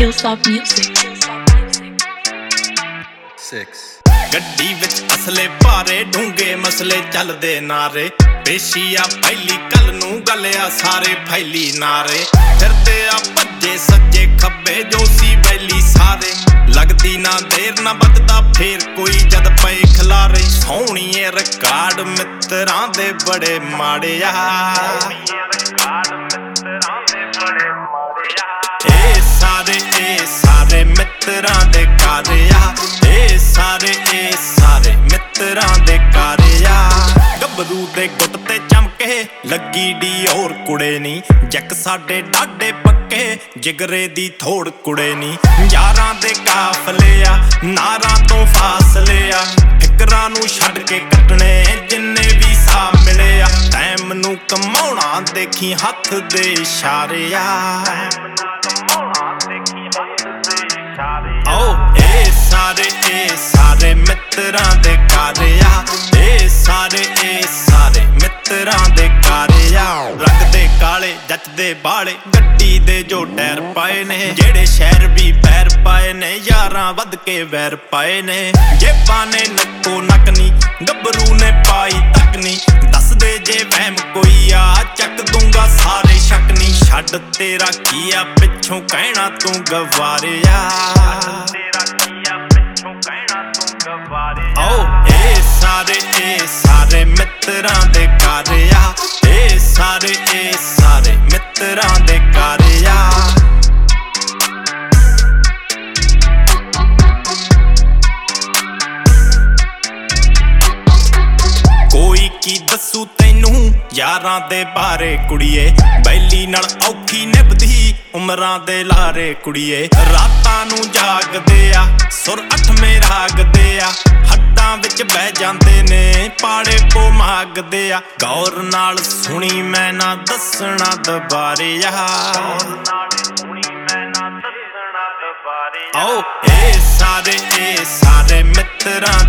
Hillsop Music. 6 ਗੱਡੀ ਵਿੱਚ ਅਸਲੇ ਭਾਰੇ ਡੂੰਗੇ ਮਸਲੇ ਚੱਲਦੇ ਨਾਰੇ ਪੇਸ਼ੀਆ ਪਹਿਲੀ ਕੱਲ ਨੂੰ ਗੱਲਿਆ ਸਾਰੇ ਫੈਲੀ ਨਾਰੇ ਫਿਰਦੇ ਆ ਭੱਜੇ ਸੱਜੇ ਖੱਬੇ ਜੋਸੀ ਵੈਲੀ ਸਾਰੇ ਲੱਗਦੀ ਨਾ ਦੇਰ ਨਾ ਵੱਜਦਾ ਫੇਰ ਕੋਈ ਜਦ ਪਏ ਖਲਾਰੇ ਸੋਹਣੀਏ ਰਿਕਾਰਡ ਮਿੱਤਰਾਂ ਦੇ ਬੜੇ ਮਾੜੇ ਆ ਇਹ ਸਾਰੇ ਮਿੱਤਰਾਂ ਦੇ ਕਾਰੇ ਆ ਇਹ ਸਾਰੇ ਮਿੱਤਰਾਂ ਦੇ ਕਾਰੇ ਆ ਗੱਭਰੂ ਦੇ ਗੁੱਟ ਤੇ ਚਮਕੇ ਲੱਗੀ ਡੀ ਹੋਰ ਕੁੜੇ ਨੀ ਜੱਕ ਸਾਡੇ ਡਾਡੇ ਪੱਕੇ ਜਿਗਰੇ ਦੀ ਥੋੜ ਕੁੜੇ ਨੀ ਯਾਰਾਂ ਦੇ ਕਾਫਲੇ ਆ ਨਾਰਾਂ ਤੋਂ ਫਾਸਲੇ ਆ ਫਿਕਰਾਂ ਨੂੰ ਛੱਡ ਕੇ ਕੱਟਣੇ ਜਿੰਨੇ ਵੀ ਸਾਹ ਮਿਲੇ ਆ ਟਾਈਮ ਨੂੰ ਕਮਾਉਣਾ ਦੇਖੀ ਹੱਥ ਦੇ ਇਸ਼ਾਰੇ ਆ ਇਹ ਸਾਰੇ ਮਿੱਤਰਾਂ ਦੇ ਕਾਰੇ ਆ ਇਹ ਸਾਰੇ ਮਿੱਤਰਾਂ ਦੇ ਕਾਰੇ ਆ ਰੰਗ ਦੇ ਕਾਲੇ ਜੱਚਦੇ ਬਾਲੇ ਗੱਡੀ ਦੇ ਜੋ ਟਾਇਰ ਪਾਏ ਨੇ ਜਿਹੜੇ ਸ਼ਹਿਰ ਵੀ ਪੈਰ ਪਾਏ ਨੇ ਯਾਰਾਂ ਵੱਧ ਕੇ ਵੈਰ ਪਾਏ ਨੇ ਜੇਬਾਂ ਨੇ ਨੱਕੋ ਨੱਕ ਨੀ ਗੱਭਰੂ ਨੇ ਪਾਈ ਤੱਕ ਨੀ ਦੱਸਦੇ ਜੇ ਵਹਿਮ ਕੋਈ ਆ ਚੱਕ ਦੂੰਗਾ ਸਾਰੇ ਸ਼ੱਕ ਨੀ ਛੱਡ ਤੇਰਾ ਕੀ ਆ ਪਿੱਛੋਂ ਕਹਿਣਾ ਤੂੰ ਗਵਾਰਿਆ ਇਹ ਸਾਰੇ ਮਿੱਤਰਾਂ ਦੇ ਕਾਰੇ ਆ ਇਹ ਸਾਰੇ ਮਿੱਤਰਾਂ ਦੇ ਕਾਰੇ ਆ ਕੋਈ ਕੀ ਦੱਸੂ ਤੈਨੂੰ ਯਾਰਾਂ ਦੇ ਬਾਰੇ ਕੁੜੀਏ ਬੈਲੀ ਨਾਲ ਔਖੀ ਨਿਭਦੀ ਉਮਰਾਂ ਦੇ ਲਾਰੇ ਕੁੜੀਏ ਰਾਤਾਂ ਨੂੰ ਜਾਗਦੇ ਆ ਸੁਰ ਅੱਠਵੇਂ ਰਾਗਦੇ ਆ ਹੱਡਾਂ ਵਿੱਚ ਬਹਿ ਜਾਂਦੇ ਨੇ ਪਾੜੇ ਪੋ ਮਾਗਦੇ ਆ ਗੌਰ ਨਾਲ ਸੁਣੀ ਮੈਂ ਨਾ ਦੱਸਣਾ ਦੁਬਾਰੇ ਆ ਇਹ ਸਾਰੇ ਮਿੱਤਰਾਂ